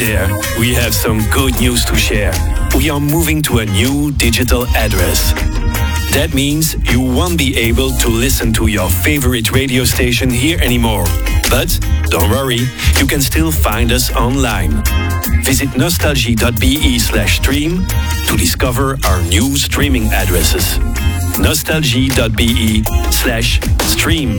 there, we have some good news to share. We are moving to a new digital address. That means you won't be able to listen to your favorite radio station here anymore. But don't worry, you can still find us online. Visit nostalgie.be/stream to discover our new streaming addresses. nostalgie.be/stream.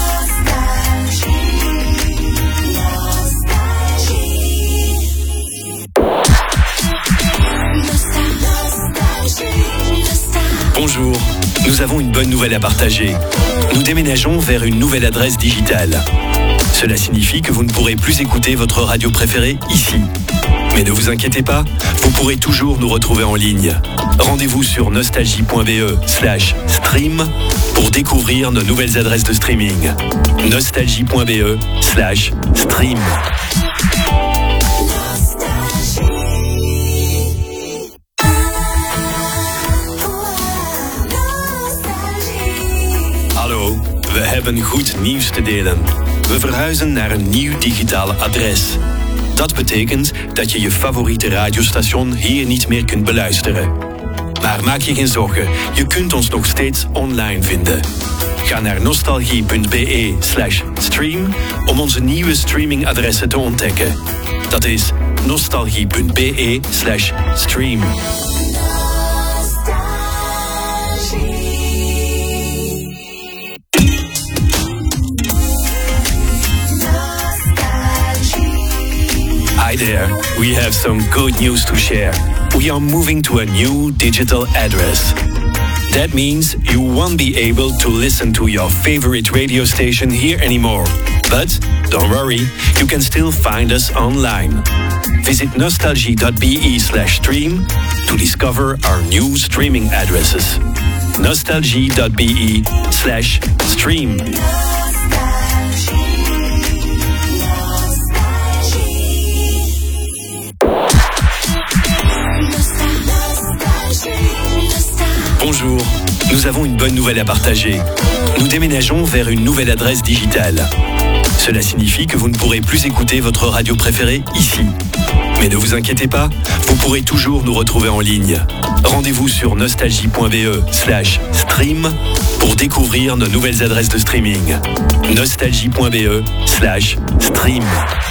Bonjour, nous avons une bonne nouvelle à partager. Nous déménageons vers une nouvelle adresse digitale. Cela signifie que vous ne pourrez plus écouter votre radio préférée ici. Mais ne vous inquiétez pas, vous pourrez toujours nous retrouver en ligne. Rendez-vous sur nostalgie.be/stream pour découvrir nos nouvelles adresses de streaming. nostalgie.be/stream. Hallo, we hebben goed nieuws te delen. We verhuizen naar een nieuw digitaal adres. Dat betekent dat je je favoriete radiostation hier niet meer kunt beluisteren. Maar maak je geen zorgen, je kunt ons nog steeds online vinden. Ga naar nostalgie.be/stream om onze nieuwe streamingadressen te ontdekken. Dat is nostalgie.be/stream. Hi there, we have some good news to share. We are moving to a new digital address. That means you won't be able to listen to your favorite radio station here anymore. But don't worry, you can still find us online. Visit nostalgie.be/stream to discover our new streaming addresses. nostalgie.be/stream. Bonjour, nous avons une bonne nouvelle à partager. Nous déménageons vers une nouvelle adresse digitale. Cela signifie que vous ne pourrez plus écouter votre radio préférée ici. Mais ne vous inquiétez pas, vous pourrez toujours nous retrouver en ligne. Rendez-vous sur nostalgie.be/stream pour découvrir nos nouvelles adresses de streaming. nostalgie.be/stream.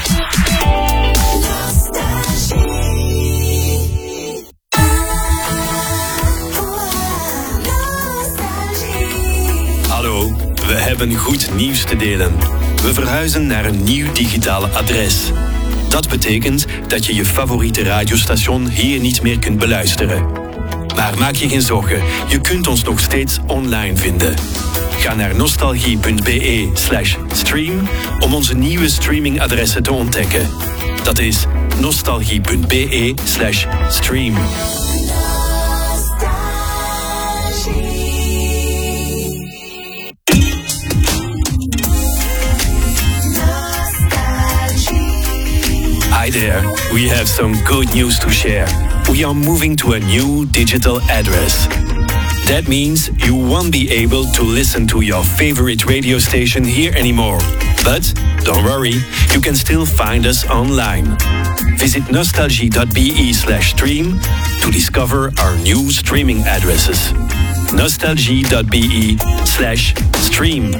Hallo, we hebben goed nieuws te delen. We verhuizen naar een nieuw digitaal adres. Dat betekent dat je je favoriete radiostation hier niet meer kunt beluisteren. Maar maak je geen zorgen, je kunt ons nog steeds online vinden. Ga naar nostalgie.be/stream om onze nieuwe streamingadressen te ontdekken. Dat is nostalgie.be/stream. Hi there, we have some good news to share. We are moving to a new digital address. That means you won't be able to listen to your favorite radio station here anymore. But don't worry, you can still find us online. Visit nostalgie.be/stream to discover our new streaming addresses. nostalgie.be/stream.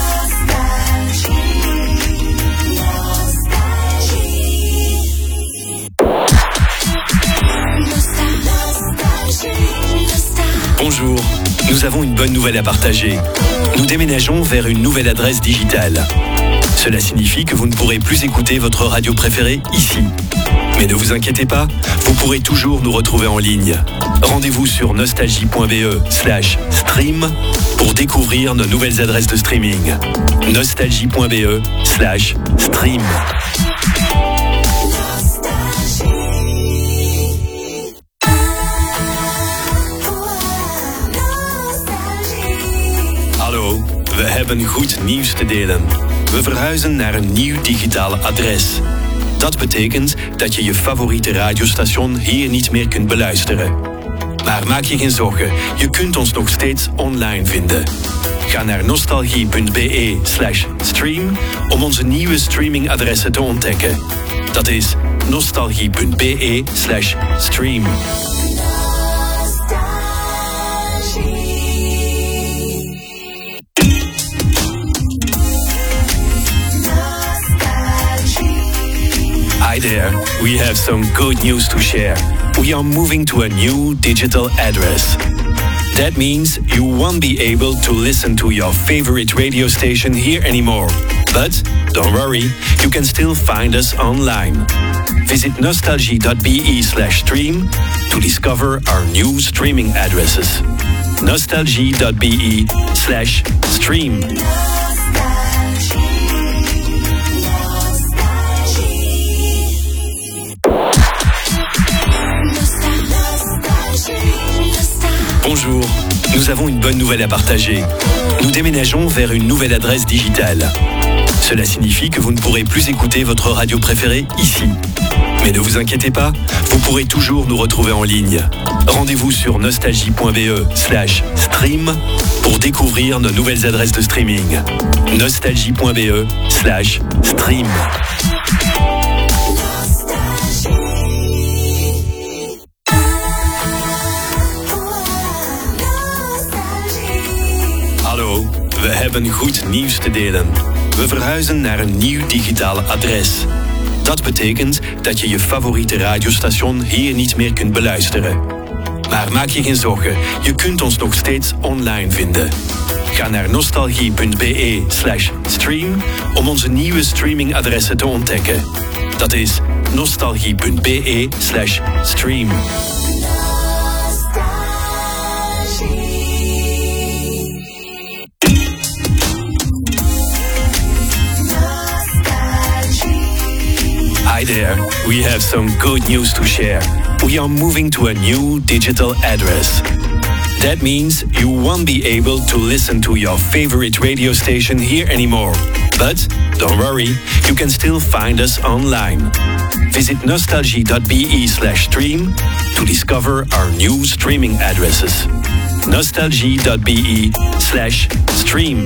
Bonjour, nous avons une bonne nouvelle à partager. Nous déménageons vers une nouvelle adresse digitale. Cela signifie que vous ne pourrez plus écouter votre radio préférée ici. Mais ne vous inquiétez pas, vous pourrez toujours nous retrouver en ligne. Rendez-vous sur nostalgie.be/stream pour découvrir nos nouvelles adresses de streaming. nostalgie.be/stream. Hallo, we hebben goed nieuws te delen. We verhuizen naar een nieuw digitaal adres. Dat betekent dat je je favoriete radiostation hier niet meer kunt beluisteren. Maar maak je geen zorgen, je kunt ons nog steeds online vinden. Ga naar nostalgie.be/stream om onze nieuwe streamingadressen te ontdekken. Dat is nostalgie.be/stream. Hi there, we have some good news to share. We are moving to a new digital address. That means you won't be able to listen to your favorite radio station here anymore. But don't worry, you can still find us online. Visit nostalgie.be/stream to discover our new streaming addresses. nostalgie.be/stream. Bonjour, nous avons une bonne nouvelle à partager. Nous déménageons vers une nouvelle adresse digitale. Cela signifie que vous ne pourrez plus écouter votre radio préférée ici. Mais ne vous inquiétez pas, vous pourrez toujours nous retrouver en ligne. Rendez-vous sur nostalgie.be/stream pour découvrir nos nouvelles adresses de streaming. nostalgie.be/stream. Hallo, we hebben goed nieuws te delen. We verhuizen naar een nieuw digitaal adres. Dat betekent dat je je favoriete radiostation hier niet meer kunt beluisteren. Maar maak je geen zorgen, je kunt ons nog steeds online vinden. Ga naar nostalgie.be/stream om onze nieuwe streamingadressen te ontdekken. Dat is nostalgie.be/stream. Hi there, we have some good news to share. We are moving to a new digital address. That means you won't be able to listen to your favorite radio station here anymore. But don't worry, you can still find us online. Visit nostalgie.be/stream to discover our new streaming addresses. nostalgie.be/stream.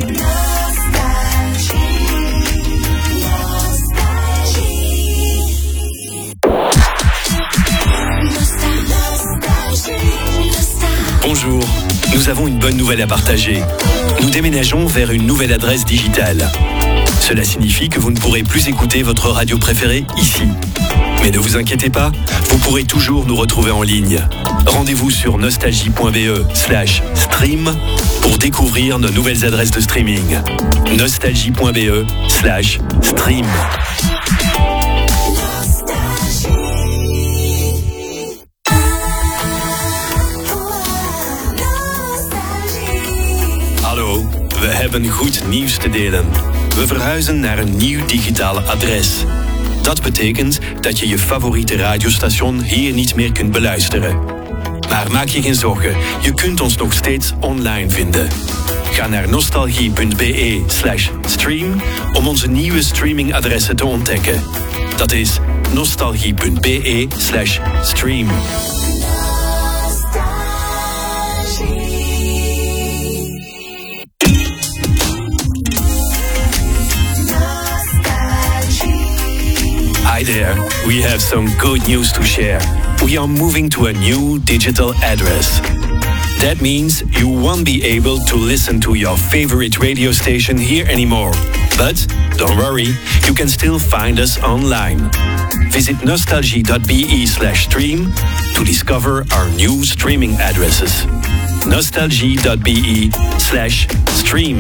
Bonjour, nous avons une bonne nouvelle à partager. Nous déménageons vers une nouvelle adresse digitale. Cela signifie que vous ne pourrez plus écouter votre radio préférée ici. Mais ne vous inquiétez pas, vous pourrez toujours nous retrouver en ligne. Rendez-vous sur nostalgie.be/stream pour découvrir nos nouvelles adresses de streaming. nostalgie.be/stream. Hallo, we hebben goed nieuws te delen. We verhuizen naar een nieuw digitaal adres. Dat betekent dat je je favoriete radiostation hier niet meer kunt beluisteren. Maar maak je geen zorgen, je kunt ons nog steeds online vinden. Ga naar nostalgie.be/stream om onze nieuwe streamingadressen te ontdekken. Dat is nostalgie.be/stream. Hi there, we have some good news to share. We are moving to a new digital address. That means you won't be able to listen to your favorite radio station here anymore. But don't worry, you can still find us online. Visit nostalgie.be/stream to discover our new streaming addresses. nostalgie.be/stream.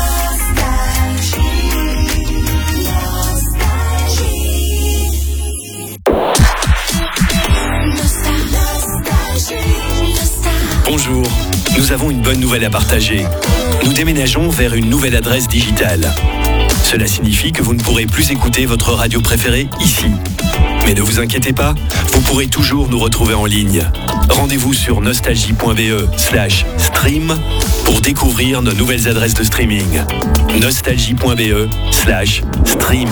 Bonjour, nous avons une bonne nouvelle à partager. Nous déménageons vers une nouvelle adresse digitale. Cela signifie que vous ne pourrez plus écouter votre radio préférée ici. Mais ne vous inquiétez pas, vous pourrez toujours nous retrouver en ligne. Rendez-vous sur nostalgie.be/stream pour découvrir nos nouvelles adresses de streaming. nostalgie.be/stream.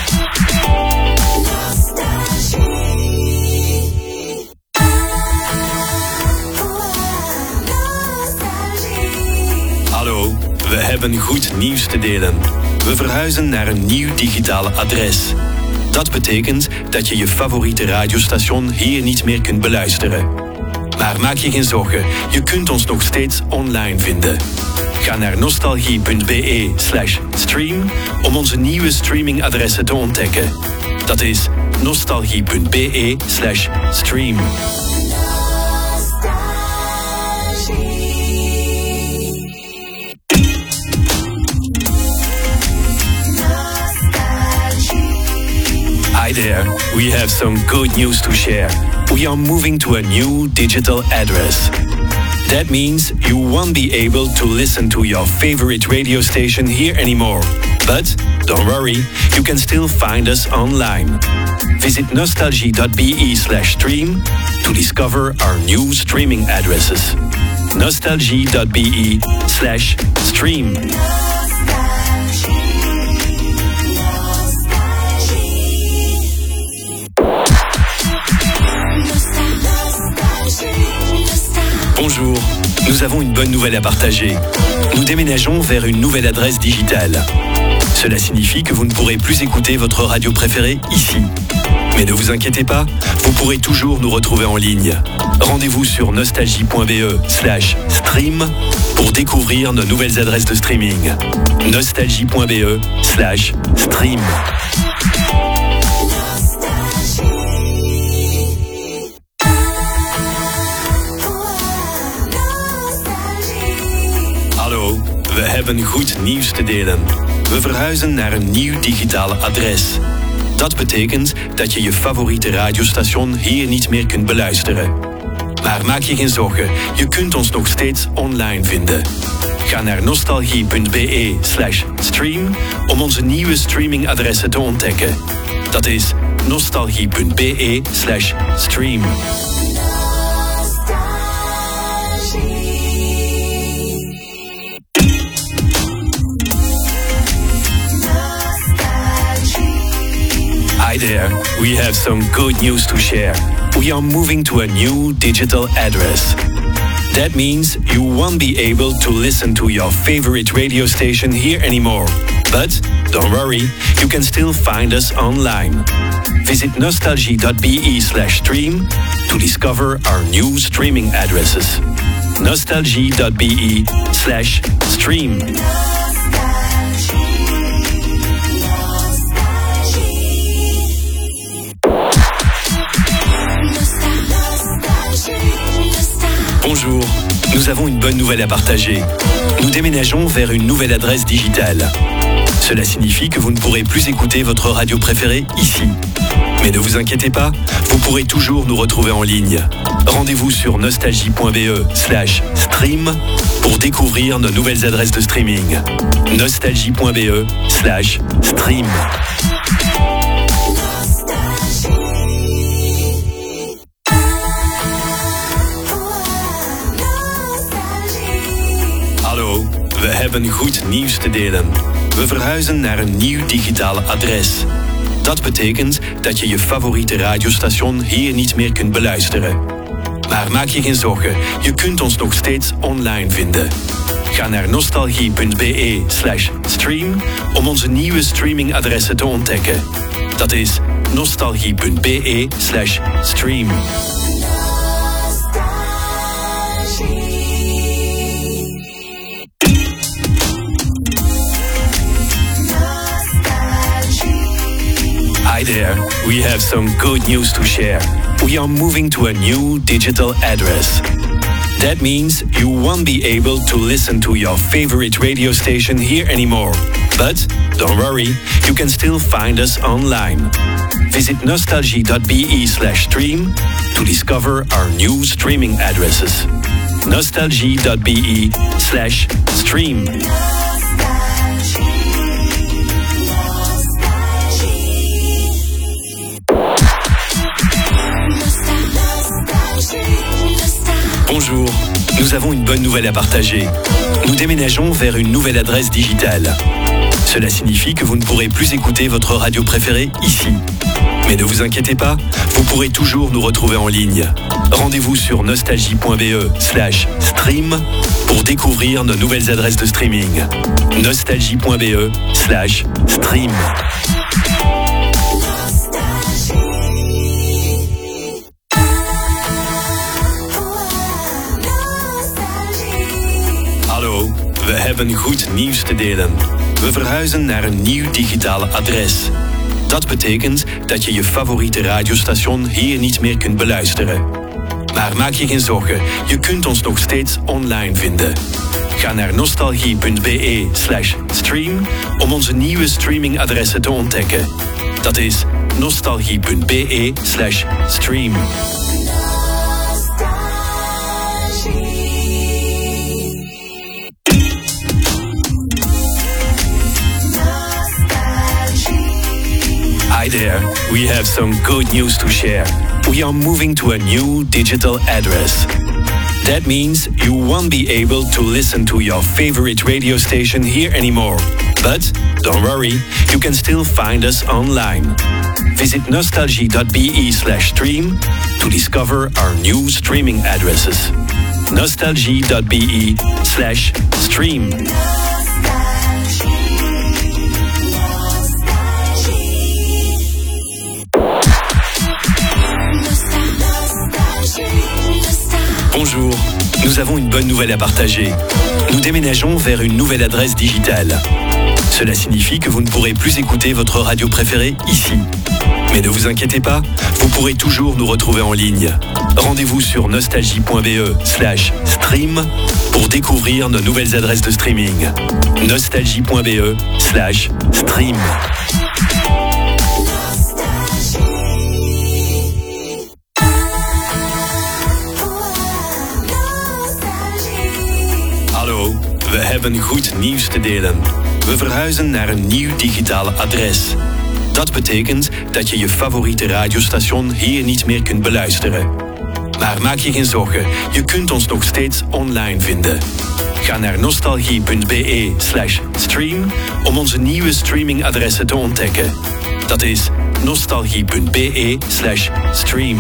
Hallo, we hebben goed nieuws te delen. We verhuizen naar een nieuw digitaal adres. Dat betekent dat je je favoriete radiostation hier niet meer kunt beluisteren. Maar maak je geen zorgen, je kunt ons nog steeds online vinden. Ga naar nostalgie.be/stream om onze nieuwe streamingadressen te ontdekken. Dat is nostalgie.be/stream. Hi there, we have some good news to share. We are moving to a new digital address. That means you won't be able to listen to your favorite radio station here anymore. But don't worry, you can still find us online. Visit nostalgie.be/stream to discover our new streaming addresses. nostalgie.be/stream. Bonjour, nous avons une bonne nouvelle à partager. Nous déménageons vers une nouvelle adresse digitale. Cela signifie que vous ne pourrez plus écouter votre radio préférée ici. Mais ne vous inquiétez pas, vous pourrez toujours nous retrouver en ligne. Rendez-vous sur nostalgie.be/stream pour découvrir nos nouvelles adresses de streaming. nostalgie.be/stream. Hallo, we hebben goed nieuws te delen. We verhuizen naar een nieuw digitale adres. Dat betekent dat je je favoriete radiostation hier niet meer kunt beluisteren. Maar maak je geen zorgen, je kunt ons nog steeds online vinden. Ga naar nostalgie.be/stream om onze nieuwe streamingadressen te ontdekken. Dat is nostalgie.be/stream. Hi there, we have some good news to share. We are moving to a new digital address. That means you won't be able to listen to your favorite radio station here anymore. But don't worry, you can still find us online. Visit nostalgie.be/stream to discover our new streaming addresses. nostalgie.be/stream. Bonjour, nous avons une bonne nouvelle à partager. Nous déménageons vers une nouvelle adresse digitale. Cela signifie que vous ne pourrez plus écouter votre radio préférée ici. Mais ne vous inquiétez pas, vous pourrez toujours nous retrouver en ligne. Rendez-vous sur nostalgie.be/stream pour découvrir nos nouvelles adresses de streaming. nostalgie.be/stream. Hallo, we hebben goed nieuws te delen. We verhuizen naar een nieuw digitale adres. Dat betekent dat je je favoriete radiostation hier niet meer kunt beluisteren. Maar maak je geen zorgen, je kunt ons nog steeds online vinden. Ga naar nostalgie.be/stream om onze nieuwe streamingadressen te ontdekken. Dat is nostalgie.be/stream. Hi there, we have some good news to share. We are moving to a new digital address. That means you won't be able to listen to your favorite radio station here anymore. But don't worry, you can still find us online. Visit nostalgie.be/stream to discover our new streaming addresses. nostalgie.be/stream. Bonjour, nous avons une bonne nouvelle à partager. Nous déménageons vers une nouvelle adresse digitale. Cela signifie que vous ne pourrez plus écouter votre radio préférée ici. Mais ne vous inquiétez pas, vous pourrez toujours nous retrouver en ligne. Rendez-vous sur nostalgie.be/stream pour découvrir nos nouvelles adresses de streaming. nostalgie.be/stream. hebben goed nieuws te delen. We verhuizen naar een nieuw digitaal adres. Dat betekent dat je je favoriete radiostation hier niet meer kunt beluisteren. Maar maak je geen zorgen, je kunt ons nog steeds online vinden. Ga naar nostalgie.be/stream om onze nieuwe streamingadressen te ontdekken. Dat is nostalgie.be/stream. Hi there, we have some good news to share. We are moving to a new digital address. That means you won't be able to listen to your favorite radio station here anymore. But don't worry, you can still find us online. Visit nostalgie.be/stream to discover our new streaming addresses. nostalgie.be/stream. Bonjour, nous avons une bonne nouvelle à partager. Nous déménageons vers une nouvelle adresse digitale. Cela signifie que vous ne pourrez plus écouter votre radio préférée ici. Mais ne vous inquiétez pas, vous pourrez toujours nous retrouver en ligne. Rendez-vous sur nostalgie.be/stream pour découvrir nos nouvelles adresses de streaming. nostalgie.be/stream. Hallo, we hebben goed nieuws te delen. We verhuizen naar een nieuw digitaal adres. Dat betekent dat je je favoriete radiostation hier niet meer kunt beluisteren. Maar maak je geen zorgen, je kunt ons nog steeds online vinden. Ga naar nostalgie.be/stream om onze nieuwe streamingadressen te ontdekken. Dat is nostalgie.be/stream.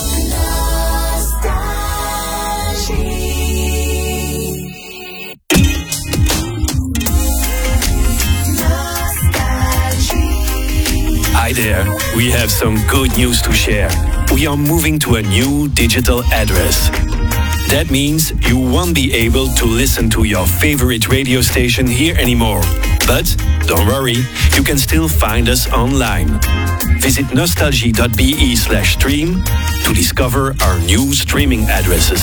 Hi there, we have some good news to share. We are moving to a new digital address. That means you won't be able to listen to your favorite radio station here anymore. But don't worry, you can still find us online. Visit nostalgie.be/stream to discover our new streaming addresses.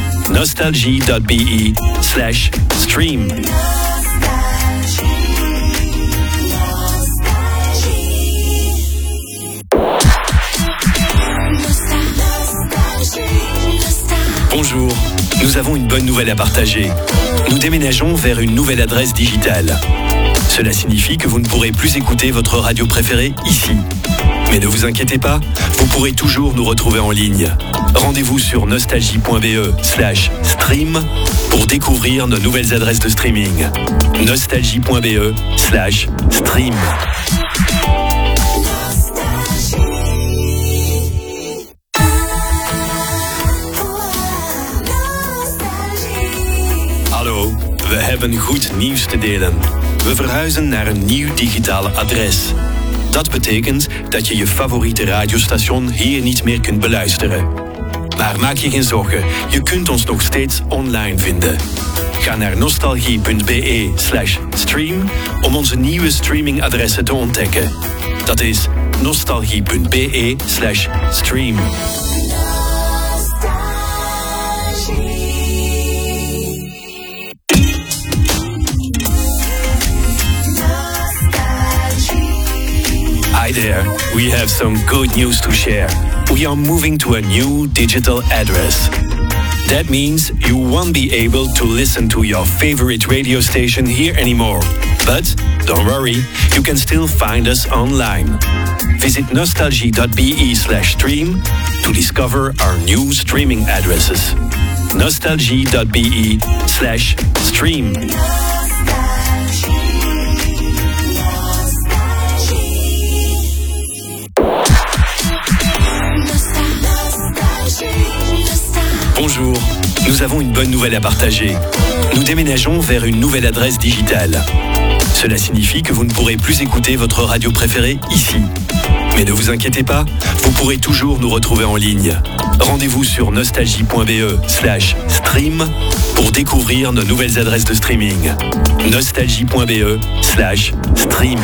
nostalgie.be/stream. Bonjour, nous avons une bonne nouvelle à partager. Nous déménageons vers une nouvelle adresse digitale. Cela signifie que vous ne pourrez plus écouter votre radio préférée ici. Mais ne vous inquiétez pas, vous pourrez toujours nous retrouver en ligne. Rendez-vous sur nostalgie.be/stream pour découvrir nos nouvelles adresses de streaming. nostalgie.be/stream. Hallo, we hebben goed nieuws te delen. We verhuizen naar een nieuw digitaal adres. Dat betekent dat je je favoriete radiostation hier niet meer kunt beluisteren. Maar maak je geen zorgen, je kunt ons nog steeds online vinden. Ga naar nostalgie.be/stream om onze nieuwe streamingadressen te ontdekken. Dat is nostalgie.be/stream. Hi there, we have some good news to share. We are moving to a new digital address. That means you won't be able to listen to your favorite radio station here anymore. But don't worry, you can still find us online. Visit nostalgie.be/stream to discover our new streaming addresses. nostalgie.be/stream. Bonjour, nous avons une bonne nouvelle à partager. Nous déménageons vers une nouvelle adresse digitale. Cela signifie que vous ne pourrez plus écouter votre radio préférée ici. Mais ne vous inquiétez pas, vous pourrez toujours nous retrouver en ligne. Rendez-vous sur nostalgie.be/stream pour découvrir nos nouvelles adresses de streaming. nostalgie.be/stream.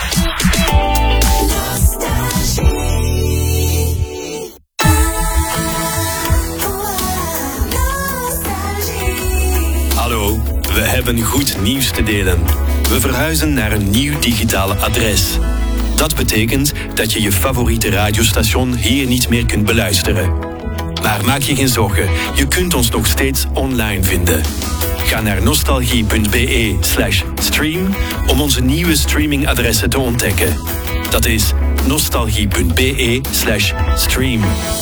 Hallo, we hebben goed nieuws te delen. We verhuizen naar een nieuw digitaal adres. Dat betekent dat je je favoriete radiostation hier niet meer kunt beluisteren. Maar maak je geen zorgen, je kunt ons nog steeds online vinden. Ga naar nostalgie.be/stream om onze nieuwe streamingadressen te ontdekken. Dat is nostalgie.be/stream.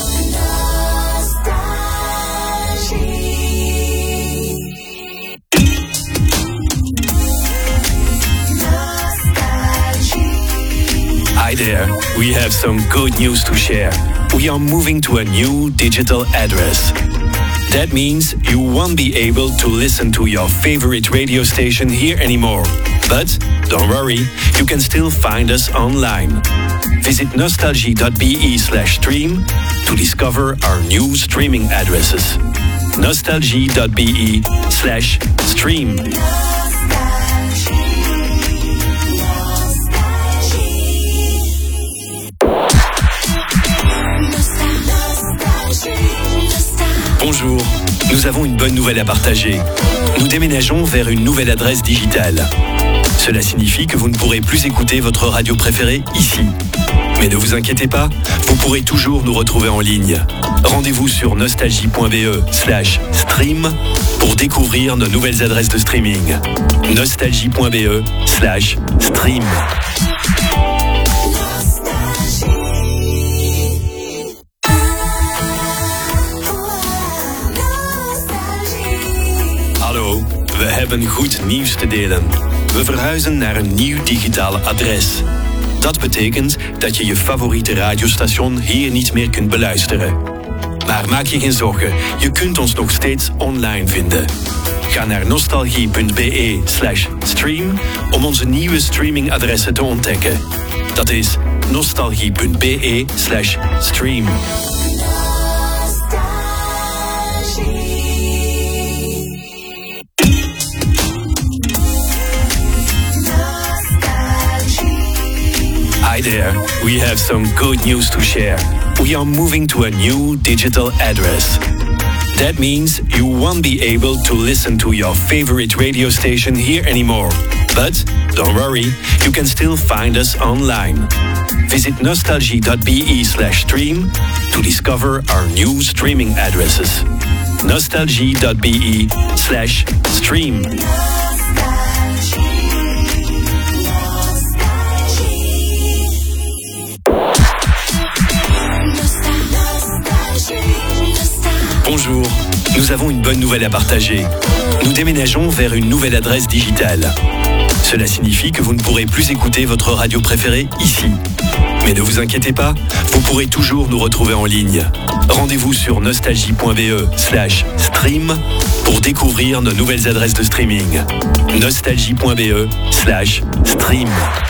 Hi there, we have some good news to share. We are moving to a new digital address. That means you won't be able to listen to your favorite radio station here anymore. But don't worry, you can still find us online. Visit nostalgie.be/stream to discover our new streaming addresses. nostalgie.be/stream. Bonjour, nous avons une bonne nouvelle à partager. Nous déménageons vers une nouvelle adresse digitale. Cela signifie que vous ne pourrez plus écouter votre radio préférée ici. Mais ne vous inquiétez pas, vous pourrez toujours nous retrouver en ligne. Rendez-vous sur nostalgie.be/stream pour découvrir nos nouvelles adresses de streaming. nostalgie.be/stream. Hallo, we hebben goed nieuws te delen. We verhuizen naar een nieuw digitaal adres. Dat betekent dat je je favoriete radiostation hier niet meer kunt beluisteren. Maar maak je geen zorgen, je kunt ons nog steeds online vinden. Ga naar nostalgie.be/stream om onze nieuwe streamingadressen te ontdekken. Dat is nostalgie.be/stream. Hi there, we have some good news to share. We are moving to a new digital address. That means you won't be able to listen to your favorite radio station here anymore. But don't worry, you can still find us online. Visit nostalgie.be/stream to discover our new streaming addresses. nostalgie.be/stream. Bonjour, nous avons une bonne nouvelle à partager. Nous déménageons vers une nouvelle adresse digitale. Cela signifie que vous ne pourrez plus écouter votre radio préférée ici. Mais ne vous inquiétez pas, vous pourrez toujours nous retrouver en ligne. Rendez-vous sur nostalgie.be/stream pour découvrir nos nouvelles adresses de streaming. nostalgie.be/stream.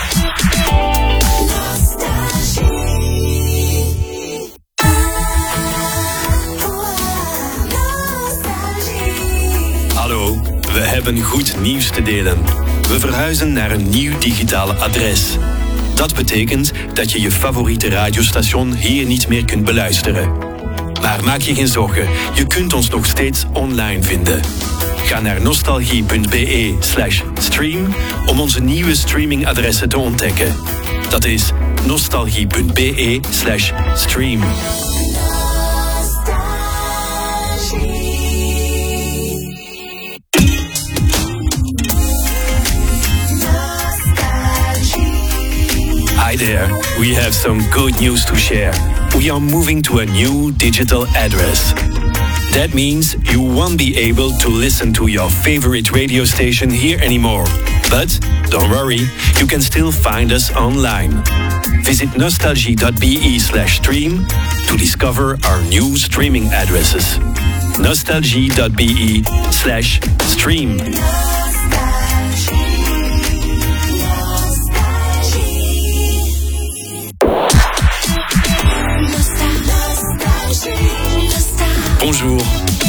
Hallo, we hebben goed nieuws te delen. We verhuizen naar een nieuw digitaal adres. Dat betekent dat je je favoriete radiostation hier niet meer kunt beluisteren. Maar maak je geen zorgen, je kunt ons nog steeds online vinden. Ga naar nostalgie.be/stream om onze nieuwe streamingadressen te ontdekken. Dat is nostalgie.be/stream. Hi there, we have some good news to share. We are moving to a new digital address. That means you won't be able to listen to your favorite radio station here anymore. But don't worry, you can still find us online. Visit nostalgie.be/stream to discover our new streaming addresses. nostalgie.be/stream.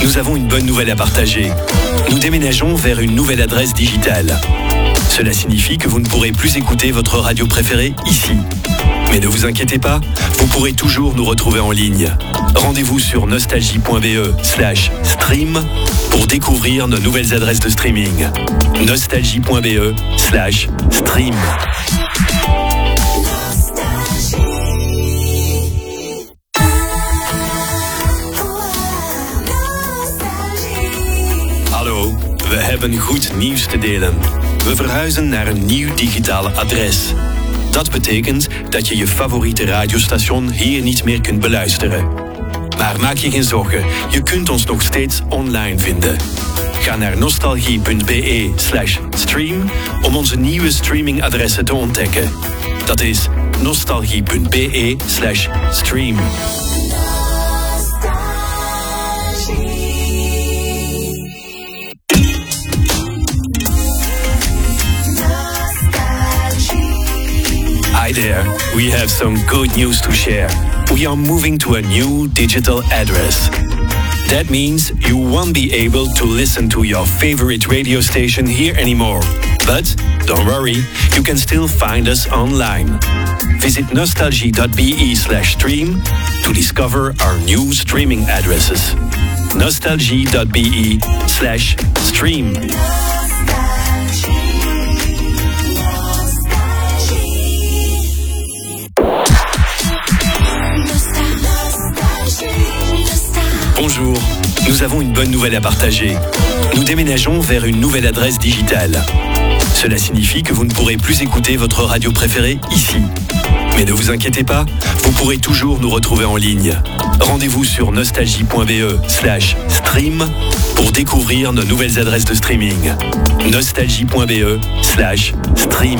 nous avons une bonne nouvelle à partager. Nous déménageons vers une nouvelle adresse digitale. Cela signifie que vous ne pourrez plus écouter votre radio préférée ici. Mais ne vous inquiétez pas, vous pourrez toujours nous retrouver en ligne. Rendez-vous sur nostalgie.be/stream pour découvrir nos nouvelles adresses de streaming. nostalgie.be/stream. Hallo, we hebben goed nieuws te delen. We verhuizen naar een nieuw digitaal adres. Dat betekent dat je je favoriete radiostation hier niet meer kunt beluisteren. Maar maak je geen zorgen, je kunt ons nog steeds online vinden. Ga naar nostalgie.be/stream om onze nieuwe streamingadressen te ontdekken. Dat is nostalgie.be/stream. Hi there, we have some good news to share. We are moving to a new digital address. That means you won't be able to listen to your favorite radio station here anymore. But don't worry, you can still find us online. Visit nostalgie.be/stream to discover our new streaming addresses. nostalgie.be/stream. Bonjour, nous avons une bonne nouvelle à partager. Nous déménageons vers une nouvelle adresse digitale. Cela signifie que vous ne pourrez plus écouter votre radio préférée ici. Mais ne vous inquiétez pas, vous pourrez toujours nous retrouver en ligne. Rendez-vous sur nostalgie.be/stream pour découvrir nos nouvelles adresses de streaming. nostalgie.be/stream.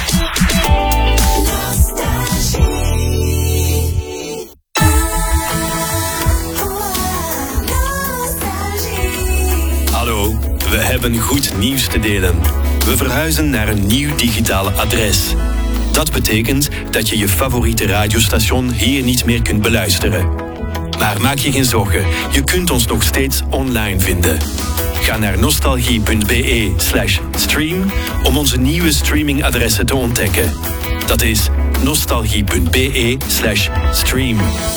Hallo, we hebben goed nieuws te delen. We verhuizen naar een nieuw digitaal adres. Dat betekent dat je je favoriete radiostation hier niet meer kunt beluisteren. Maar maak je geen zorgen, je kunt ons nog steeds online vinden. Ga naar nostalgie.be/stream om onze nieuwe streamingadressen te ontdekken. Dat is nostalgie.be/stream.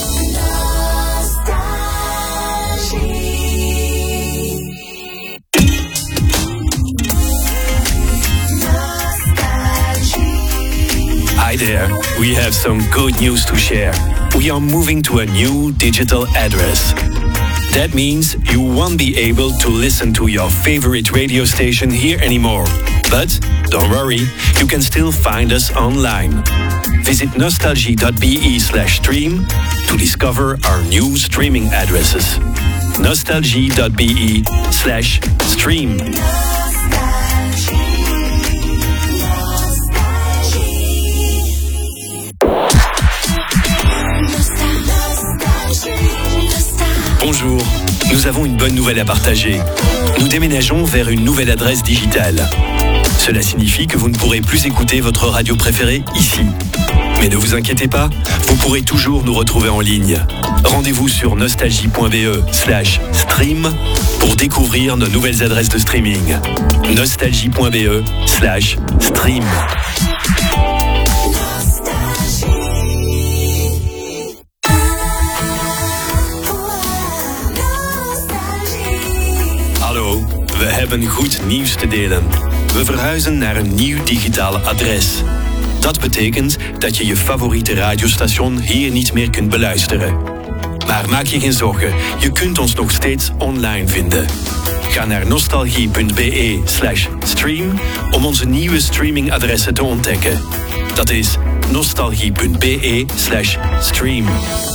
Hi there, we have some good news to share. We are moving to a new digital address. That means you won't be able to listen to your favorite radio station here anymore. But don't worry, you can still find us online. Visit nostalgie.be/stream to discover our new streaming addresses. nostalgie.be/stream. Bonjour, nous avons une bonne nouvelle à partager. Nous déménageons vers une nouvelle adresse digitale. Cela signifie que vous ne pourrez plus écouter votre radio préférée ici. Mais ne vous inquiétez pas, vous pourrez toujours nous retrouver en ligne. Rendez-vous sur nostalgie.be/stream pour découvrir nos nouvelles adresses de streaming. nostalgie.be/stream. Hallo, we hebben goed nieuws te delen. We verhuizen naar een nieuw digitaal adres. Dat betekent dat je je favoriete radiostation hier niet meer kunt beluisteren. Maar maak je geen zorgen, je kunt ons nog steeds online vinden. Ga naar nostalgie.be/stream om onze nieuwe streamingadressen te ontdekken. Dat is nostalgie.be/stream.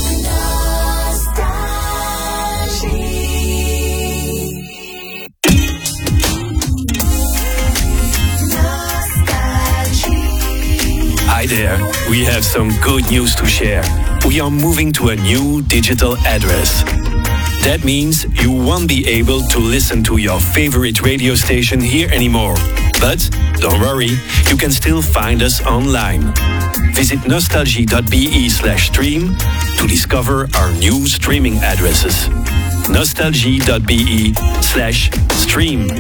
Hi there, we have some good news to share. We are moving to a new digital address. That means you won't be able to listen to your favorite radio station here anymore. But don't worry, you can still find us online. Visit nostalgie.be/stream to discover our new streaming addresses. nostalgie.be/stream.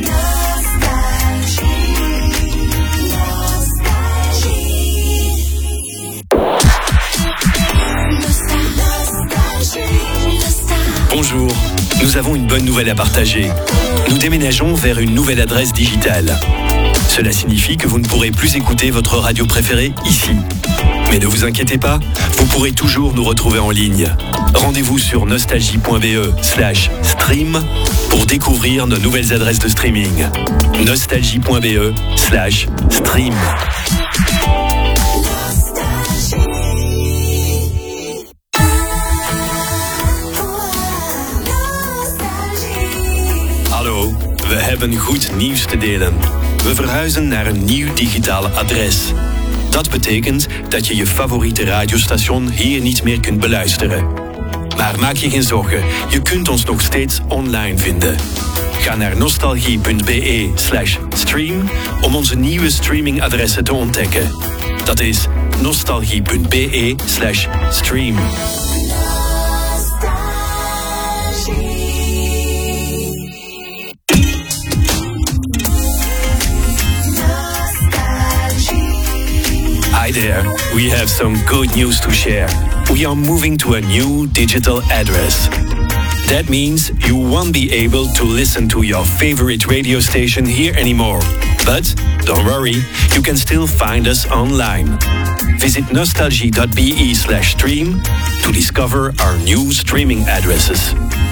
Bonjour, nous avons une bonne nouvelle à partager. Nous déménageons vers une nouvelle adresse digitale. Cela signifie que vous ne pourrez plus écouter votre radio préférée ici. Mais ne vous inquiétez pas, vous pourrez toujours nous retrouver en ligne. Rendez-vous sur nostalgie.be/stream pour découvrir nos nouvelles adresses de streaming. nostalgie.be/stream. Hallo, we hebben goed nieuws te delen. We verhuizen naar een nieuw digitaal adres. Dat betekent dat je je favoriete radiostation hier niet meer kunt beluisteren. Maar maak je geen zorgen, je kunt ons nog steeds online vinden. Ga naar nostalgie.be/stream om onze nieuwe streamingadressen te ontdekken. Dat is nostalgie.be/stream. Hi there, we have some good news to share. We are moving to a new digital address. That means you won't be able to listen to your favorite radio station here anymore. But don't worry, you can still find us online. Visit nostalgie.be/stream to discover our new streaming addresses.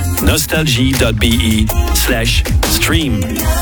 nostalgie.be/stream.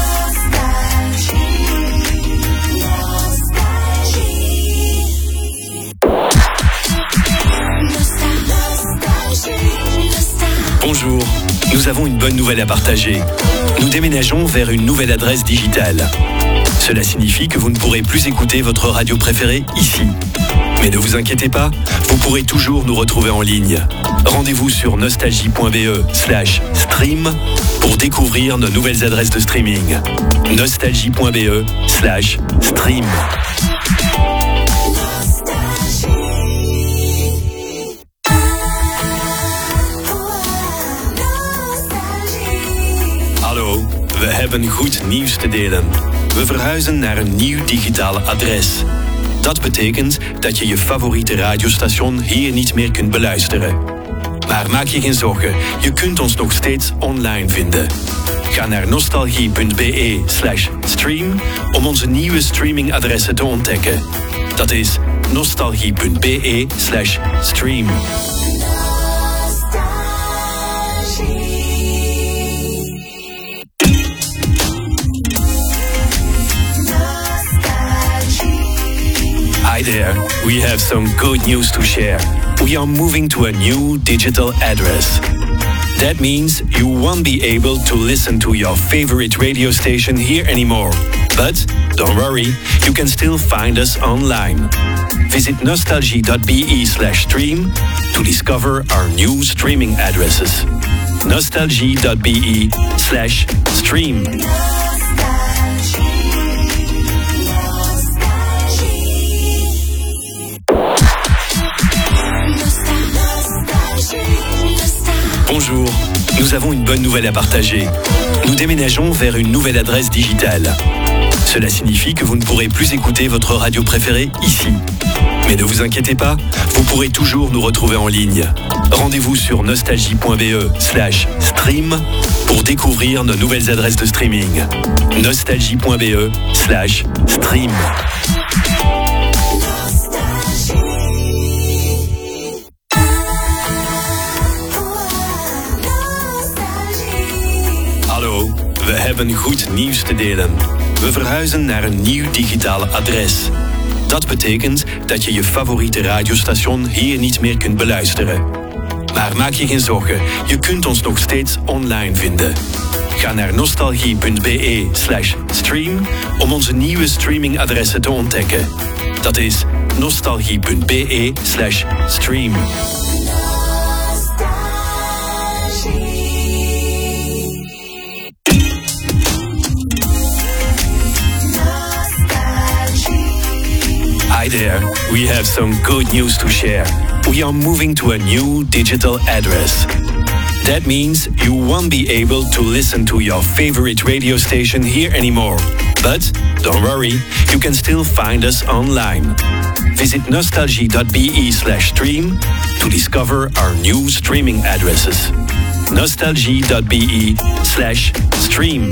Bonjour, nous avons une bonne nouvelle à partager. Nous déménageons vers une nouvelle adresse digitale. Cela signifie que vous ne pourrez plus écouter votre radio préférée ici. Mais ne vous inquiétez pas, vous pourrez toujours nous retrouver en ligne. Rendez-vous sur nostalgie.be/stream pour découvrir nos nouvelles adresses de streaming. nostalgie.be/stream. Hallo, we hebben goed nieuws te delen. We verhuizen naar een nieuw digitaal adres. Dat betekent dat je je favoriete radiostation hier niet meer kunt beluisteren. Maar maak je geen zorgen, je kunt ons nog steeds online vinden. Ga naar nostalgie.be/stream om onze nieuwe streamingadressen te ontdekken. Dat is nostalgie.be/stream. Hi there, we have some good news to share. We are moving to a new digital address. That means you won't be able to listen to your favorite radio station here anymore. But don't worry, you can still find us online. Visit nostalgie.be/stream to discover our new streaming addresses. nostalgie.be/stream. Bonjour, nous avons une bonne nouvelle à partager. Nous déménageons vers une nouvelle adresse digitale. Cela signifie que vous ne pourrez plus écouter votre radio préférée ici. Mais ne vous inquiétez pas, vous pourrez toujours nous retrouver en ligne. Rendez-vous sur nostalgie.be/stream pour découvrir nos nouvelles adresses de streaming. nostalgie.be/stream. Hallo, we hebben goed nieuws te delen. We verhuizen naar een nieuw digitaal adres. Dat betekent dat je je favoriete radiostation hier niet meer kunt beluisteren. Maar maak je geen zorgen, je kunt ons nog steeds online vinden. Ga naar nostalgie.be/stream om onze nieuwe streamingadressen te ontdekken. Dat is nostalgie.be/stream. Hi there, we have some good news to share. We are moving to a new digital address. That means you won't be able to listen to your favorite radio station here anymore. But don't worry, you can still find us online. Visit nostalgie.be/stream to discover our new streaming addresses. nostalgie.be/stream.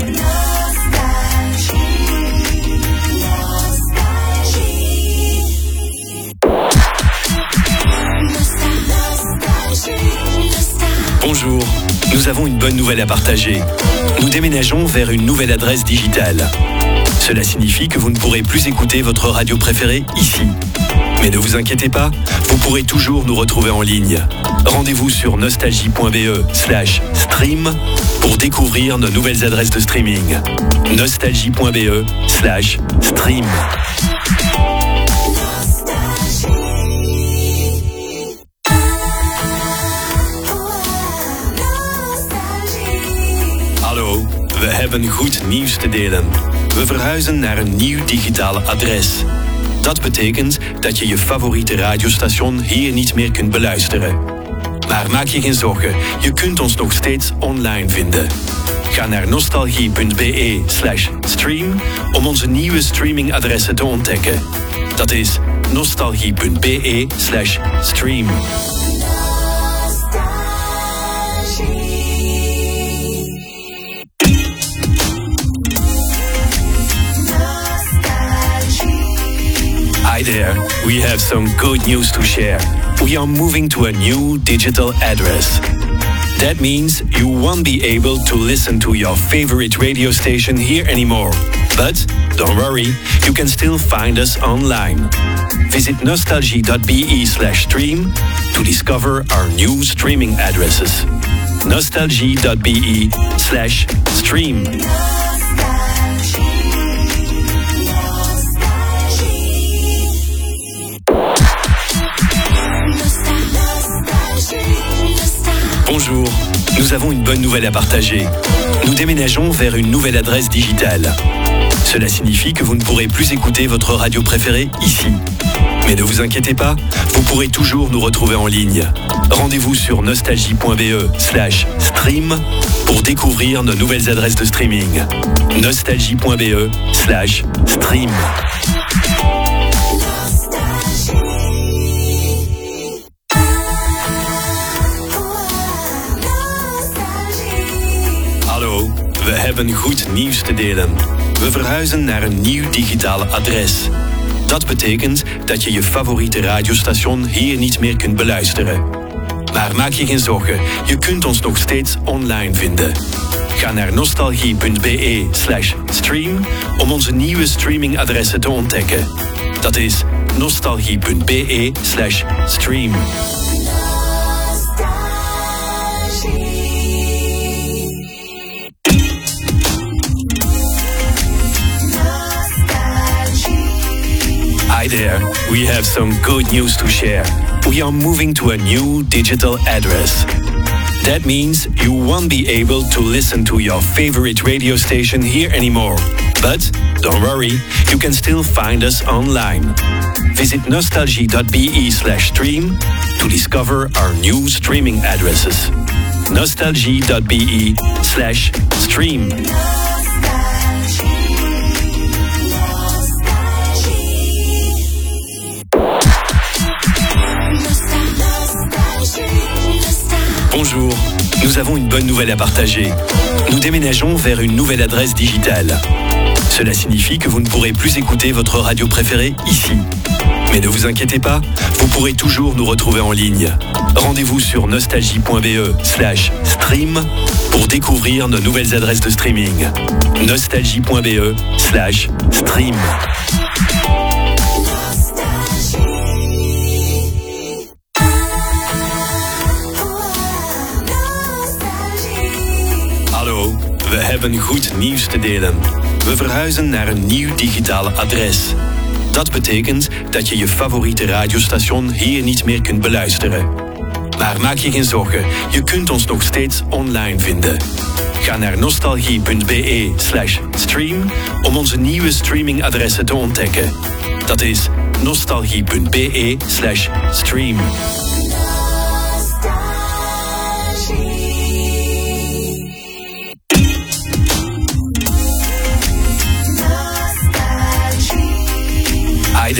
Bonjour, nous avons une bonne nouvelle à partager. Nous déménageons vers une nouvelle adresse digitale. Cela signifie que vous ne pourrez plus écouter votre radio préférée ici. Mais ne vous inquiétez pas, vous pourrez toujours nous retrouver en ligne. Rendez-vous sur nostalgie.be/stream pour découvrir nos nouvelles adresses de streaming. nostalgie.be/stream. Hallo, we hebben goed nieuws te delen. We verhuizen naar een nieuw digitaal adres. Dat betekent dat je je favoriete radiostation hier niet meer kunt beluisteren. Maar maak je geen zorgen, je kunt ons nog steeds online vinden. Ga naar nostalgie.be/stream om onze nieuwe streamingadressen te ontdekken. Dat is nostalgie.be/stream. Hi there, we have some good news to share. We are moving to a new digital address. That means you won't be able to listen to your favorite radio station here anymore. But don't worry, you can still find us online. Visit nostalgie.be/stream to discover our new streaming addresses. nostalgie.be/stream. Bonjour, nous avons une bonne nouvelle à partager. Nous déménageons vers une nouvelle adresse digitale. Cela signifie que vous ne pourrez plus écouter votre radio préférée ici. Mais ne vous inquiétez pas, vous pourrez toujours nous retrouver en ligne. Rendez-vous sur nostalgie.be/stream pour découvrir nos nouvelles adresses de streaming. nostalgie.be/stream. Hallo, we hebben goed nieuws te delen. We verhuizen naar een nieuw digitaal adres. Dat betekent dat je je favoriete radiostation hier niet meer kunt beluisteren. Maar maak je geen zorgen, je kunt ons nog steeds online vinden. Ga naar nostalgie.be/stream om onze nieuwe streamingadressen te ontdekken. Dat is nostalgie.be/stream. Hi there, we have some good news to share. We are moving to a new digital address. That means you won't be able to listen to your favorite radio station here anymore. But don't worry, you can still find us online. Visit nostalgie.be/stream to discover our new streaming addresses. nostalgie.be/stream. Bonjour, nous avons une bonne nouvelle à partager. Nous déménageons vers une nouvelle adresse digitale. Cela signifie que vous ne pourrez plus écouter votre radio préférée ici. Mais ne vous inquiétez pas, vous pourrez toujours nous retrouver en ligne. Rendez-vous sur nostalgie.be/stream pour découvrir nos nouvelles adresses de streaming. nostalgie.be/stream. Hallo, we hebben goed nieuws te delen. We verhuizen naar een nieuw digitaal adres. Dat betekent dat je je favoriete radiostation hier niet meer kunt beluisteren. Maar maak je geen zorgen, je kunt ons nog steeds online vinden. Ga naar nostalgie.be/stream om onze nieuwe streamingadressen te ontdekken. Dat is nostalgie.be/stream.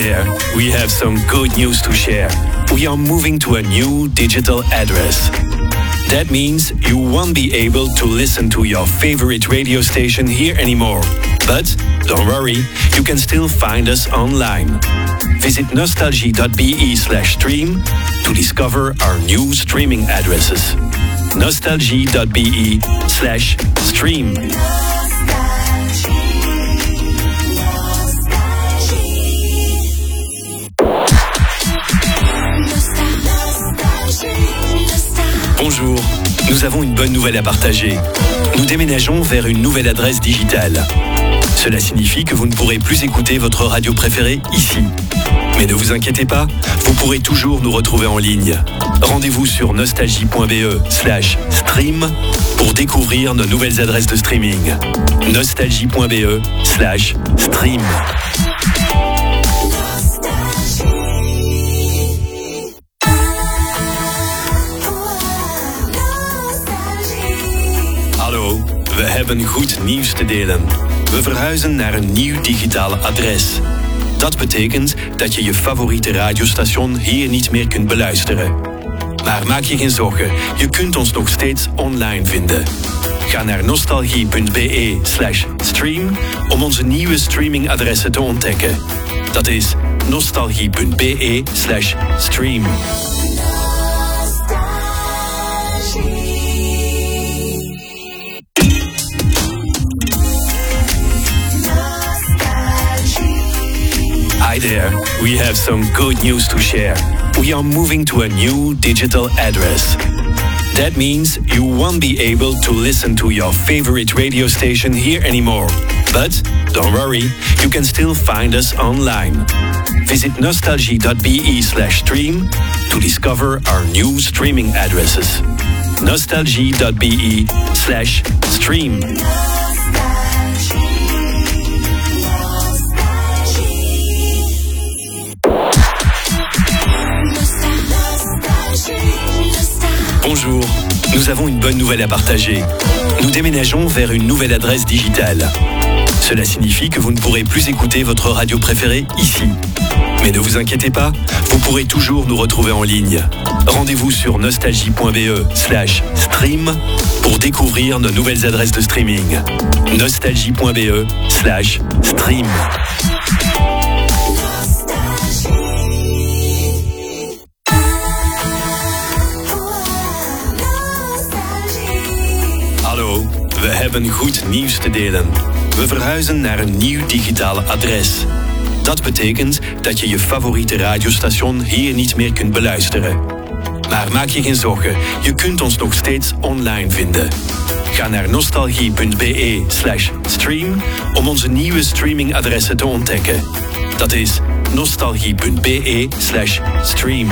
there, we have some good news to share. We are moving to a new digital address. That means you won't be able to listen to your favorite radio station here anymore. But don't worry, you can still find us online. Visit nostalgie.be/stream to discover our new streaming addresses. nostalgie.be/stream. Bonjour, nous avons une bonne nouvelle à partager. Nous déménageons vers une nouvelle adresse digitale. Cela signifie que vous ne pourrez plus écouter votre radio préférée ici. Mais ne vous inquiétez pas, vous pourrez toujours nous retrouver en ligne. Rendez-vous sur nostalgie.be/stream pour découvrir nos nouvelles adresses de streaming. nostalgie.be/stream. Hallo, we hebben goed nieuws te delen. We verhuizen naar een nieuw digitaal adres. Dat betekent dat je je favoriete radiostation hier niet meer kunt beluisteren. Maar maak je geen zorgen, je kunt ons nog steeds online vinden. Ga naar nostalgie.be/stream om onze nieuwe streamingadressen te ontdekken. Dat is nostalgie.be/stream. Hi there, we have some good news to share. We are moving to a new digital address. That means you won't be able to listen to your favorite radio station here anymore. But don't worry, you can still find us online. Visit nostalgie.be/stream to discover our new streaming addresses. nostalgie.be/stream. Bonjour, nous avons une bonne nouvelle à partager. Nous déménageons vers une nouvelle adresse digitale. Cela signifie que vous ne pourrez plus écouter votre radio préférée ici. Mais ne vous inquiétez pas, vous pourrez toujours nous retrouver en ligne. Rendez-vous sur nostalgie.be/stream pour découvrir nos nouvelles adresses de streaming. nostalgie.be/stream. Hallo, we hebben goed nieuws te delen. We verhuizen naar een nieuw digitaal adres. Dat betekent dat je je favoriete radiostation hier niet meer kunt beluisteren. Maar maak je geen zorgen, je kunt ons nog steeds online vinden. Ga naar nostalgie.be/stream om onze nieuwe streamingadressen te ontdekken. Dat is nostalgie.be/stream.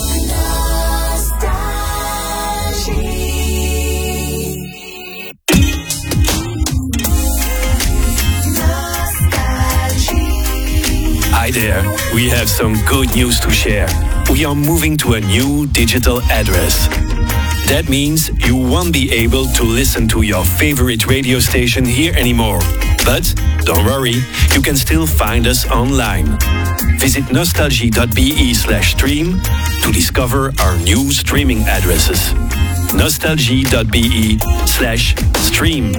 Hi there, we have some good news to share. We are moving to a new digital address. That means you won't be able to listen to your favorite radio station here anymore. But don't worry, you can still find us online. Visit nostalgie.be/stream to discover our new streaming addresses. nostalgie.be/stream.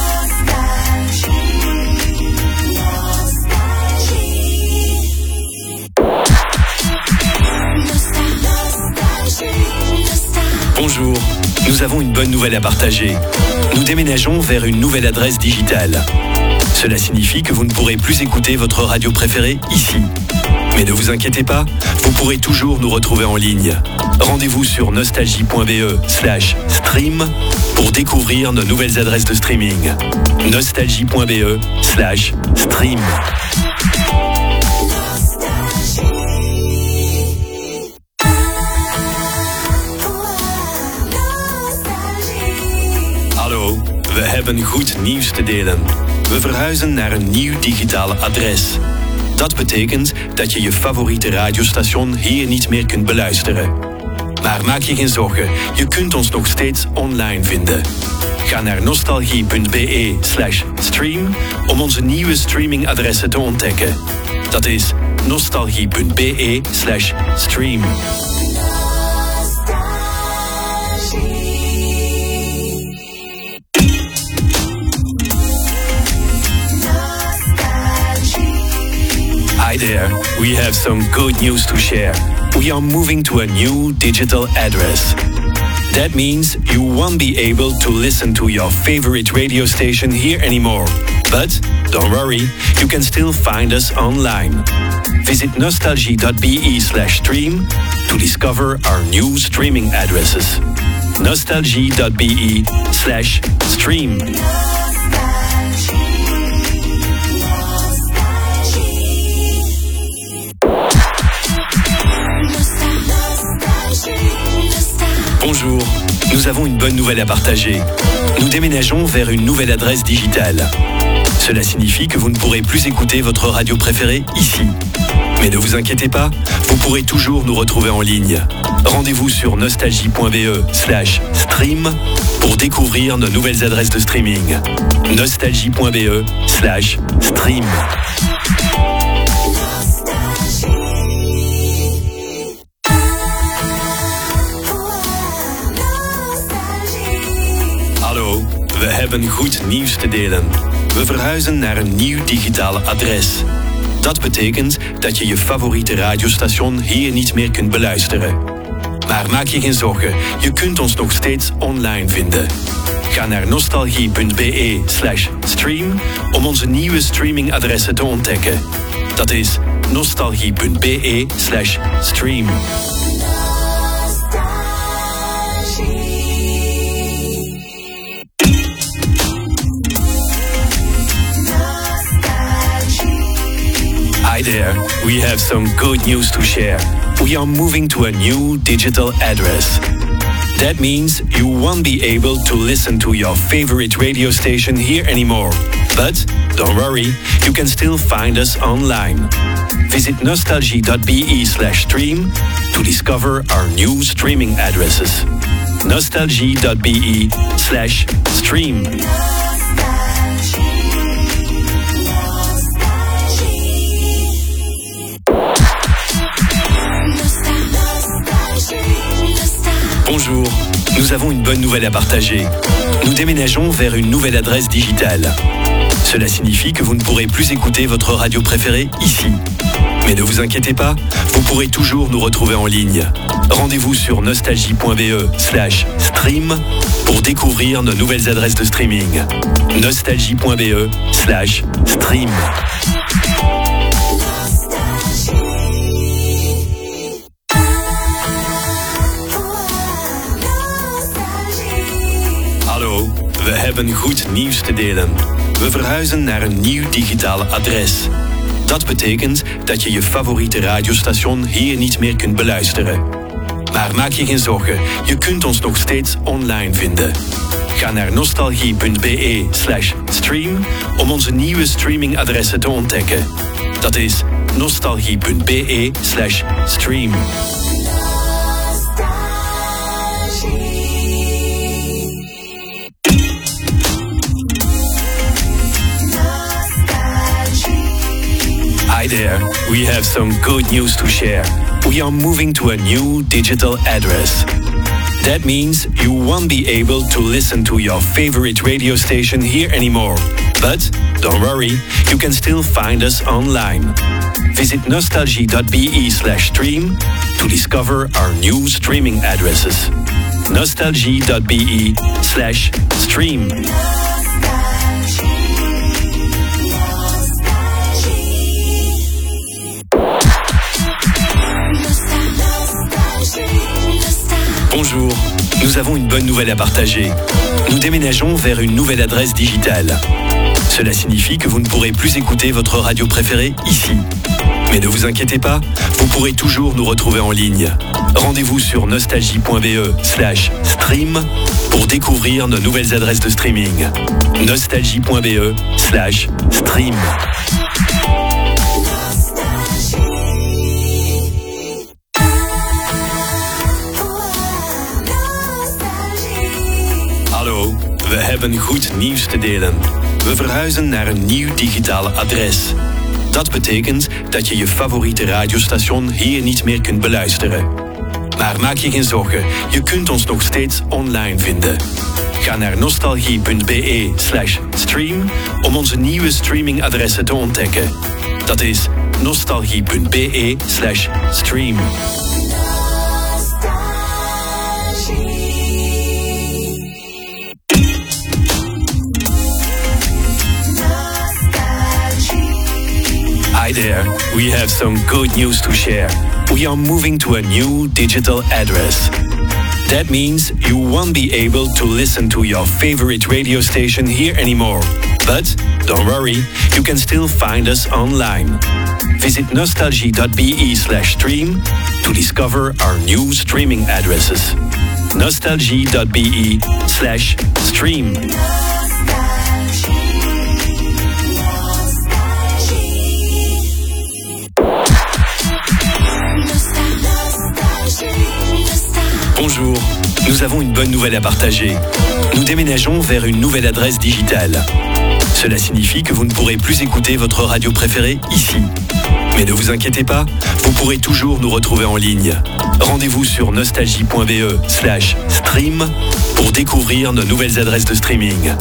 Bonjour, nous avons une bonne nouvelle à partager. Nous déménageons vers une nouvelle adresse digitale. Cela signifie que vous ne pourrez plus écouter votre radio préférée ici. Mais ne vous inquiétez pas, vous pourrez toujours nous retrouver en ligne. Rendez-vous sur nostalgie.be/stream pour découvrir nos nouvelles adresses de streaming. nostalgie.be/stream. Hallo, we hebben goed nieuws te delen. We verhuizen naar een nieuw digitaal adres. Dat betekent dat je je favoriete radiostation hier niet meer kunt beluisteren. Maar maak je geen zorgen, je kunt ons nog steeds online vinden. Ga naar nostalgie.be/stream om onze nieuwe streamingadressen te ontdekken. Dat is nostalgie.be/stream. Hi there, we have some good news to share. We are moving to a new digital address. That means you won't be able to listen to your favorite radio station here anymore. But don't worry, you can still find us online. Visit nostalgie.be/stream to discover our new streaming addresses. nostalgie.be/stream. Bonjour, nous avons une bonne nouvelle à partager. Nous déménageons vers une nouvelle adresse digitale. Cela signifie que vous ne pourrez plus écouter votre radio préférée ici. Mais ne vous inquiétez pas, vous pourrez toujours nous retrouver en ligne. Rendez-vous sur nostalgie.be/stream pour découvrir nos nouvelles adresses de streaming. nostalgie.be/stream. Hallo, we hebben goed nieuws te delen. We verhuizen naar een nieuw digitaal adres. Dat betekent dat je je favoriete radiostation hier niet meer kunt beluisteren. Maar maak je geen zorgen, je kunt ons nog steeds online vinden. Ga naar nostalgie.be/stream om onze nieuwe streamingadressen te ontdekken. Dat is nostalgie.be/stream. Hi there, we have some good news to share. We are moving to a new digital address. That means you won't be able to listen to your favorite radio station here anymore. But don't worry, you can still find us online. Visit nostalgie.be/stream to discover our new streaming addresses. nostalgie.be/stream. Bonjour, nous avons une bonne nouvelle à partager. Nous déménageons vers une nouvelle adresse digitale. Cela signifie que vous ne pourrez plus écouter votre radio préférée ici. Mais ne vous inquiétez pas, vous pourrez toujours nous retrouver en ligne. Rendez-vous sur nostalgie.be/stream pour découvrir nos nouvelles adresses de streaming. nostalgie.be/stream. Hallo, we hebben goed nieuws te delen. We verhuizen naar een nieuw digitaal adres. Dat betekent dat je je favoriete radiostation hier niet meer kunt beluisteren. Maar maak je geen zorgen, je kunt ons nog steeds online vinden. Ga naar nostalgie.be/stream om onze nieuwe streamingadressen te ontdekken. Dat is nostalgie.be/stream. Hi there, we have some good news to share. We are moving to a new digital address. That means you won't be able to listen to your favorite radio station here anymore. But don't worry, you can still find us online. Visit nostalgie.be/stream to discover our new streaming addresses. nostalgie.be/stream. Bonjour, nous avons une bonne nouvelle à partager. Nous déménageons vers une nouvelle adresse digitale. Cela signifie que vous ne pourrez plus écouter votre radio préférée ici. Mais ne vous inquiétez pas, vous pourrez toujours nous retrouver en ligne. Rendez-vous sur nostalgie.be/stream pour découvrir nos nouvelles adresses de streaming. nostalgie.be/stream. Hallo, we hebben goed nieuws te delen. We verhuizen naar een nieuw digitaal adres. Dat betekent dat je je favoriete radiostation hier niet meer kunt beluisteren. Maar maak je geen zorgen, je kunt ons nog steeds online vinden. Ga naar nostalgie.be/stream om onze nieuwe streamingadressen te ontdekken. Dat is nostalgie.be/stream. Hi there, we have some good news to share. We are moving to a new digital address. That means you won't be able to listen to your favorite radio station here anymore. But don't worry, you can still find us online. Visit nostalgie.be/stream to discover our new streaming addresses. nostalgie.be/stream. Bonjour, nous avons une bonne nouvelle à partager. Nous déménageons vers une nouvelle adresse digitale. Cela signifie que vous ne pourrez plus écouter votre radio préférée ici. Mais ne vous inquiétez pas, vous pourrez toujours nous retrouver en ligne. Rendez-vous sur nostalgie.be/stream pour découvrir nos nouvelles adresses de streaming.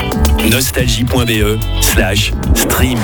nostalgie.be/stream.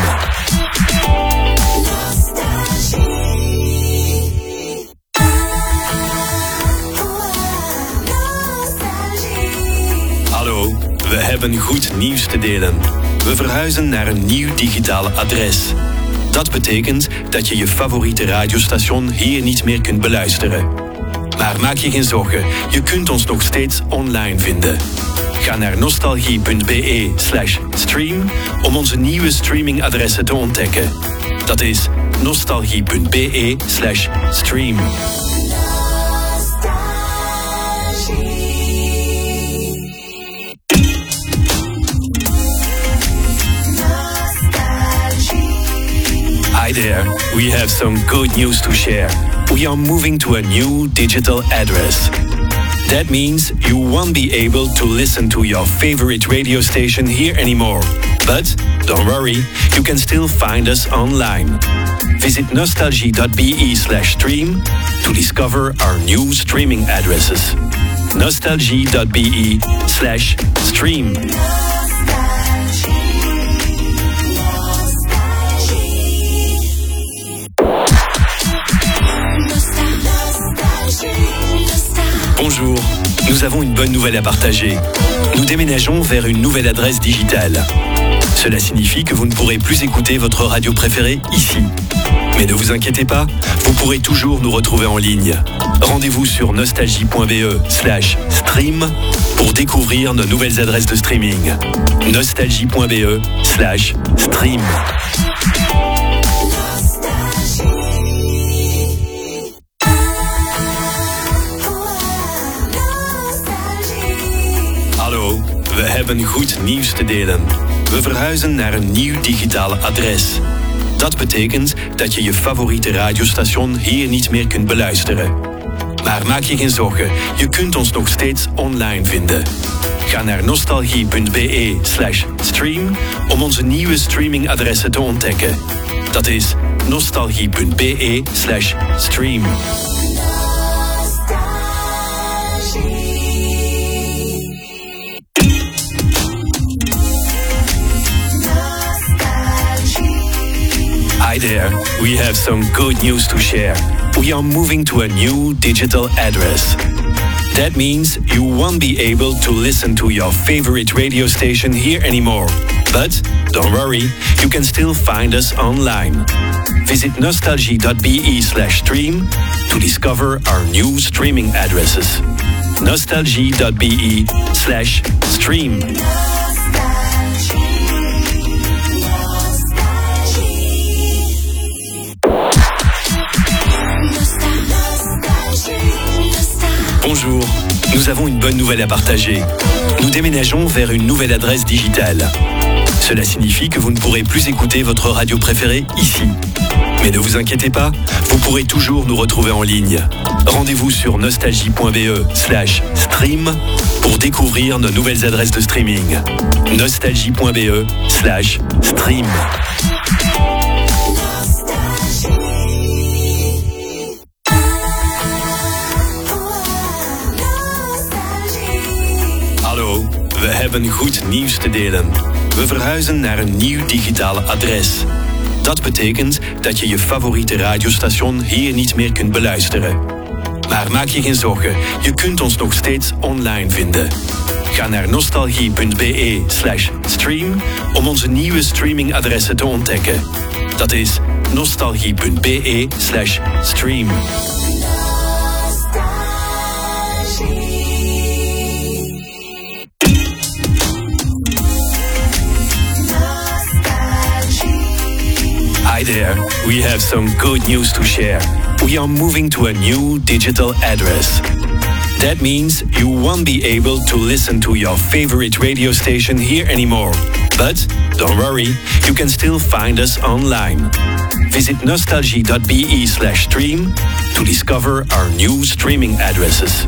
Hallo, we hebben goed nieuws te delen. We verhuizen naar een nieuw digitaal adres. Dat betekent dat je je favoriete radiostation hier niet meer kunt beluisteren. Maar maak je geen zorgen, je kunt ons nog steeds online vinden. Ga naar nostalgie.be/stream om onze nieuwe streamingadressen te ontdekken. Dat is nostalgie.be/stream. Hi there, we have some good news to share. We are moving to a new digital address. That means you won't be able to listen to your favorite radio station here anymore. But don't worry, you can still find us online. Visit nostalgie.be/stream to discover our new streaming addresses. nostalgie.be/stream. Bonjour, nous avons une bonne nouvelle à partager. Nous déménageons vers une nouvelle adresse digitale. Cela signifie que vous ne pourrez plus écouter votre radio préférée ici. Mais ne vous inquiétez pas, vous pourrez toujours nous retrouver en ligne. Rendez-vous sur nostalgie.be/stream pour découvrir nos nouvelles adresses de streaming. nostalgie.be/stream. Hallo, we hebben goed nieuws te delen. We verhuizen naar een nieuw digitaal adres. Dat betekent dat je je favoriete radiostation hier niet meer kunt beluisteren. Maar maak je geen zorgen, je kunt ons nog steeds online vinden. Ga naar nostalgie.be/stream om onze nieuwe streamingadressen te ontdekken. Dat is nostalgie.be/stream. Hi there, we have some good news to share. We are moving to a new digital address. That means you won't be able to listen to your favorite radio station here anymore. But don't worry, you can still find us online. Visit nostalgie.be/stream to discover our new streaming addresses. nostalgie.be/stream. Bonjour, nous avons une bonne nouvelle à partager. Nous déménageons vers une nouvelle adresse digitale. Cela signifie que vous ne pourrez plus écouter votre radio préférée ici. Mais ne vous inquiétez pas, vous pourrez toujours nous retrouver en ligne. Rendez-vous sur nostalgie.be/stream pour découvrir nos nouvelles adresses de streaming. nostalgie.be/stream. hebben goed nieuws te delen. We verhuizen naar een nieuw digitaal adres. Dat betekent dat je je favoriete radiostation hier niet meer kunt beluisteren. Maar maak je geen zorgen, je kunt ons nog steeds online vinden. Ga naar nostalgie.be/stream om onze nieuwe streamingadressen te ontdekken. Dat is nostalgie.be/stream. Hi there, we have some good news to share. We are moving to a new digital address. That means you won't be able to listen to your favorite radio station here anymore. But don't worry, you can still find us online. Visit nostalgie.be/stream to discover our new streaming addresses.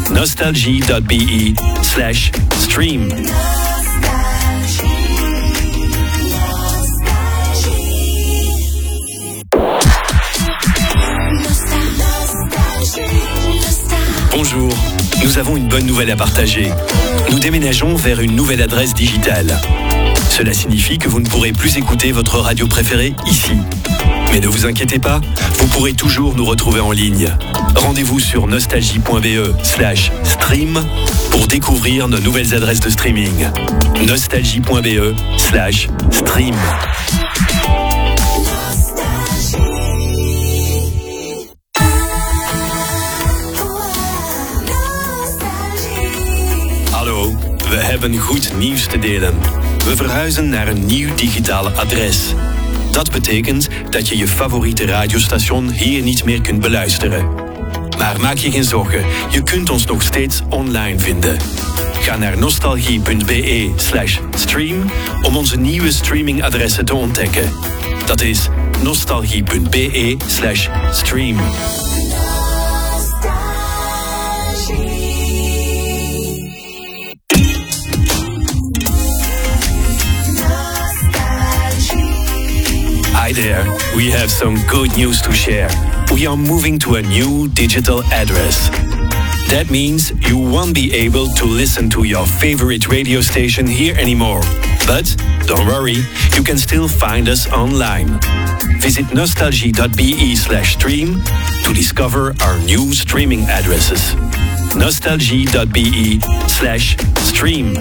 nostalgie.be/stream. Bonjour, nous avons une bonne nouvelle à partager. Nous déménageons vers une nouvelle adresse digitale. Cela signifie que vous ne pourrez plus écouter votre radio préférée ici. Mais ne vous inquiétez pas, vous pourrez toujours nous retrouver en ligne. Rendez-vous sur nostalgie.be/stream pour découvrir nos nouvelles adresses de streaming. nostalgie.be/stream. Hallo, we hebben goed nieuws te delen. We verhuizen naar een nieuw digitaal adres. Dat betekent dat je je favoriete radiostation hier niet meer kunt beluisteren. Maar maak je geen zorgen, je kunt ons nog steeds online vinden. Ga naar nostalgie.be/stream om onze nieuwe streamingadressen te ontdekken. Dat is nostalgie.be/stream. Hi there, we have some good news to share. We are moving to a new digital address. That means you won't be able to listen to your favorite radio station here anymore. But don't worry, you can still find us online. Visit nostalgie.be/stream to discover our new streaming addresses. nostalgie.be/stream.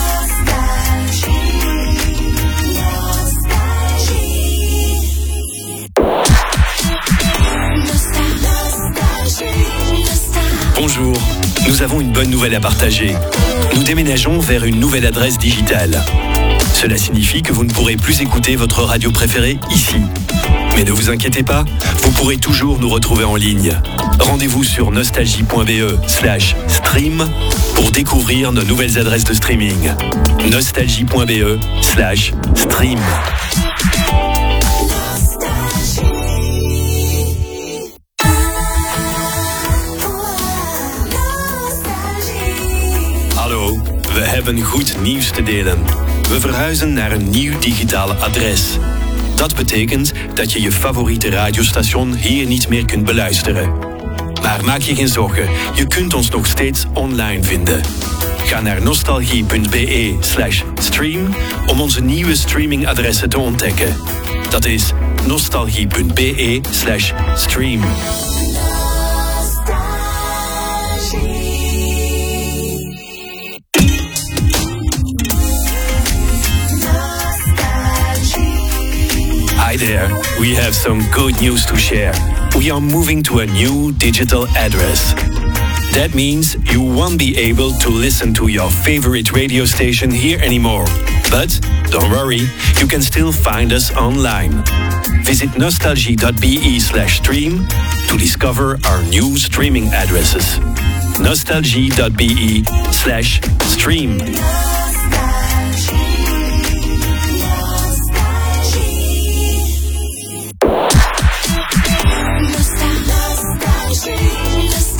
Bonjour, nous avons une bonne nouvelle à partager. Nous déménageons vers une nouvelle adresse digitale. Cela signifie que vous ne pourrez plus écouter votre radio préférée ici. Mais ne vous inquiétez pas, vous pourrez toujours nous retrouver en ligne. Rendez-vous sur nostalgie.be/stream pour découvrir nos nouvelles adresses de streaming. nostalgie.be/stream. Hallo, we hebben goed nieuws te delen. We verhuizen naar een nieuw digitaal adres. Dat betekent dat je je favoriete radiostation hier niet meer kunt beluisteren. Maar maak je geen zorgen, je kunt ons nog steeds online vinden. Ga naar nostalgie.be/stream om onze nieuwe streamingadressen te ontdekken. Dat is nostalgie.be/stream. Hi there, we have some good news to share. We are moving to a new digital address. That means you won't be able to listen to your favorite radio station here anymore. But don't worry, you can still find us online. Visit nostalgie.be/stream to discover our new streaming addresses. nostalgie.be/stream.